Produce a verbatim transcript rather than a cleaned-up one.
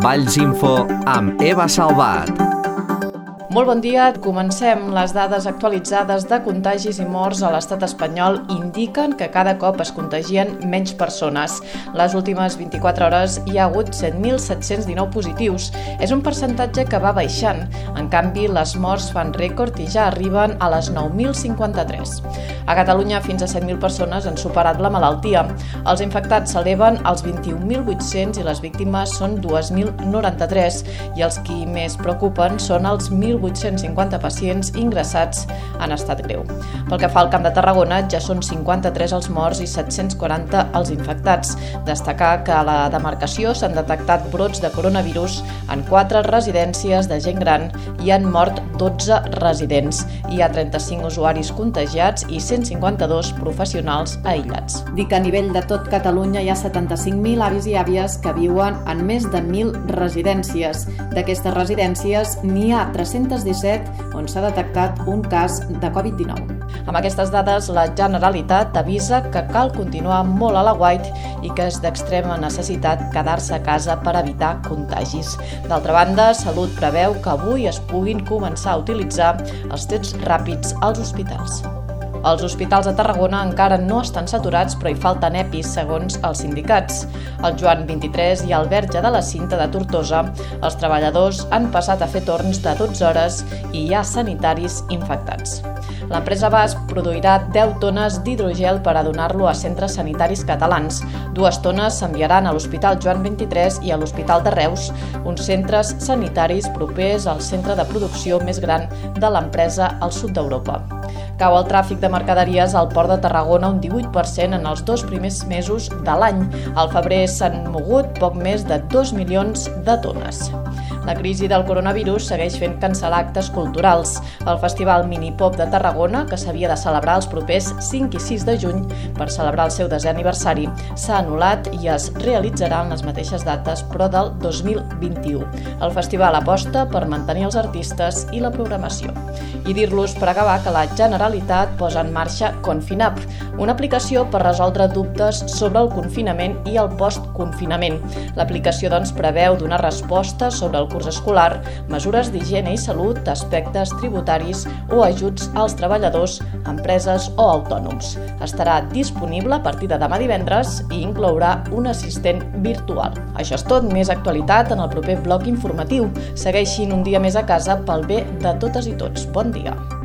Valls Info amb Eva Salvat. Molt bon dia, comencem. Les dades actualitzades de contagis i morts a l'estat espanyol indiquen que cada cop es contagien menys persones. Les últimes vint-i-quatre hores hi ha hagut set mil set-cents dinou positius. És un percentatge que va baixant. En canvi, les morts fan rècord i ja arriben a les nou mil cinquanta-tres. A Catalunya, fins a set mil persones han superat la malaltia. Els infectats s'eleven als vint-i-un mil vuit-cents i les víctimes són dos mil noranta-tres. I els qui més preocupen són els mil vuit-cents cinquanta pacients ingressats en estat greu. Pel que fa al Camp de Tarragona, ja són cinquanta-tres els morts i set-cents quaranta els infectats. Destacar que a la demarcació s'han detectat brots de coronavirus en quatre residències de gent gran i han mort dotze residents. Hi ha trenta-cinc usuaris contagiats i cent cinquanta-dos professionals aïllats. Dic que a nivell de tot Catalunya hi ha setanta-cinc mil avis i àvies que viuen en més de mil residències. D'aquestes residències n'hi ha tres-cents disset on s'ha detectat un cas de covid dinou. Amb aquestes dades, la Generalitat avisa que cal continuar molt a l'aguait i que és d'extrema necessitat quedar-se a casa per evitar contagis. D'altra banda, Salut preveu que avui es puguin començar a utilitzar els tests ràpids als hospitals. Els hospitals de Tarragona encara no estan saturats, però hi falten epis, segons els sindicats. Al Joan vint-i-tres i al Verge de la Cinta de Tortosa, els treballadors han passat a fer torns de dotze hores i hi ha sanitaris infectats. L'empresa Basf produirà deu tones d'hidrogel per a donar-lo a centres sanitaris catalans. Dues tones s'enviaran a l'Hospital Joan vint-i-tres i a l'Hospital de Reus, uns centres sanitaris propers al centre de producció més gran de l'empresa al sud d'Europa. Cau el tràfic de mercaderies al Port de Tarragona un divuit per cent en els dos primers mesos de l'any. Al febrer s'han mogut poc més de dos milions de tones. La crisi del coronavirus segueix fent cancel·lar actes culturals. El Festival Minipop de Tarragona, que s'havia de celebrar els propers cinc i sis de juny per celebrar el seu desè aniversari, s'ha anul·lat i es realitzarà en les mateixes dates, però del dos mil vint-i-u. El festival aposta per mantenir els artistes i la programació. I dir-los per acabar que la Generalitat posa en marxa Confinap, una aplicació per resoldre dubtes sobre el confinament i el post-confinament. L'aplicació, doncs, preveu donar resposta sobre el curs escolar, mesures d'higiene i salut, aspectes tributaris o ajuts als treballadors, empreses o autònoms. Estarà disponible a partir de demà divendres i inclourà un assistent virtual. Això és tot, més actualitat en el proper bloc informatiu. Segueixin un dia més a casa pel bé de totes i tots. Bon dia.